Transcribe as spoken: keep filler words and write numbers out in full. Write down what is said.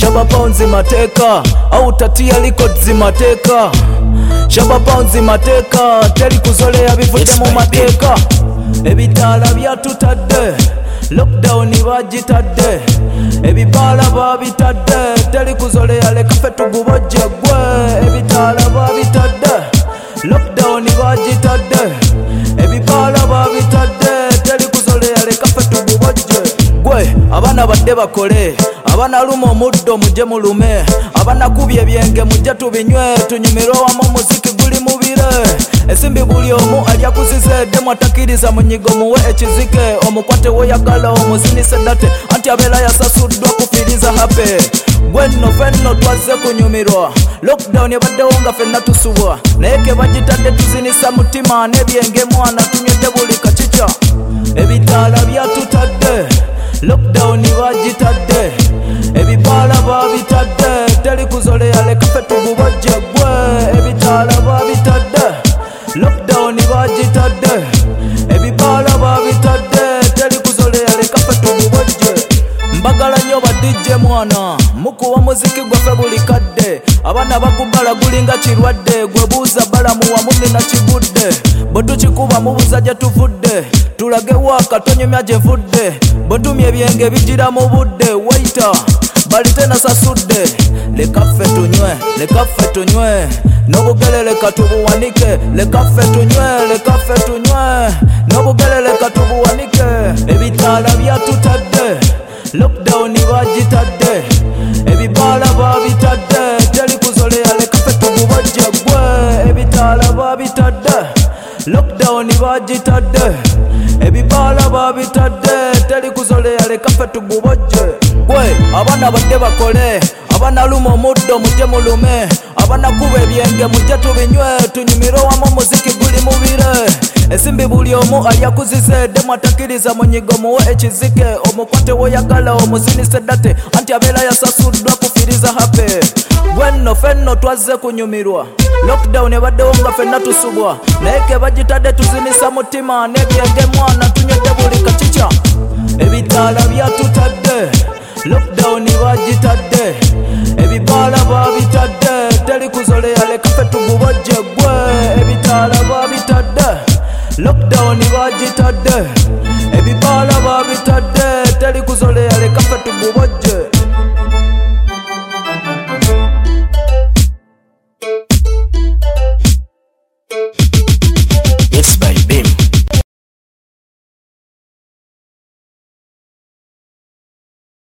Shaba Pounds mateka au tatia liko zimateka. Shaba Pounds mateka teri kuzolea bivudde mu mateka. Ebitaala byatutadde lockdown bagitadde. Ebibaala babitadde teri kuzolea leka ffe tugubojje gwe. Ebitaala babitadde lockdown bagitadde. Ebibaala babitadde teri kuzolea leka ffe tugubojje gwe. Abaana badde bakole, abaana luma omuddo mujje mulume, abaana kubye byenge mujje tubinywe, tunyumirwe wamu omuziki guli mubire. Esimbi buli omu alya kuzize demu atakiriza munyigo muwe ekizike. Omukwate woyagala omuzinise date anti abeera yasasuddwa kufiriza hape. Gwenno fenno twaze kunyumirwa, lockdown ebaddewo nga fenna tusubwa, naye ke bagitadde tuzinisa mutima n'ebyenge mwana tunywedde buli kacica. Ebitaala byatutadde lockdown bagitadde. Ebibaala babitadde teri kuzolea leka ffe tugubojje gwe. Ebitaala babitadde lockdown bagitadde. Ebibaala babitadde teri kuzolea leka ffe tugubojje. Mbagala nnyo ba D J mwana mukuwa muziki gwaffe buli kadde. Abaana bakubala gulinga kirwadde, gwe buuza balamu wamu nina kigudde. Bwe tukikuba mubuuza gye tuvudde, tulage waka tonyumya gye nvudde. Bwe tumya ebyenge bigira mu budde, waiter bali tena sasudde. Leka ffe tunywe, leka ffe tunywe, n'obugere leka tubuwanike. Leka ffe tunywe, leka ffe tunywe, n'obugere leka tubuwanike. Ebitaala byatutadde lockdown bagitadde. Ebibaala babitadde teri kuzolea leka ffe tugubojje gwe. Ebitaala babitadde lockdown bagitadde. Ebibaala babitadde teri kuzolea leka ffe tugubojje gwe. Abaana badde bakole, abaana luma omuddo mujje mulume, abaana kuba ebyenge mujje tubinywe, tunyumirwe wamu omuziki guli mubire. Esimbi buli omu alya kuzize demu atakiriza munyigo muwe ekizike. Omukwate woyagala omuzinise date anti abeera yasasuddwa kufiriza hape. Gwenno fenno twaze kunyumirwa, lockdown ebaddewo nga fenna tusubwa, naye ke bagitadde tuzinisa mutima n'ebyenge mwana tunywedde buli kacica. Ebitaala byatutadde lockdown bagitadde. Ebibaala babitadde teri kuzolea leka ffe tugubojje gwe. Ebitaala babitadde lockdown bagitadde. Ebibaala babitadde teri kuzolea leka ffe tugubojje.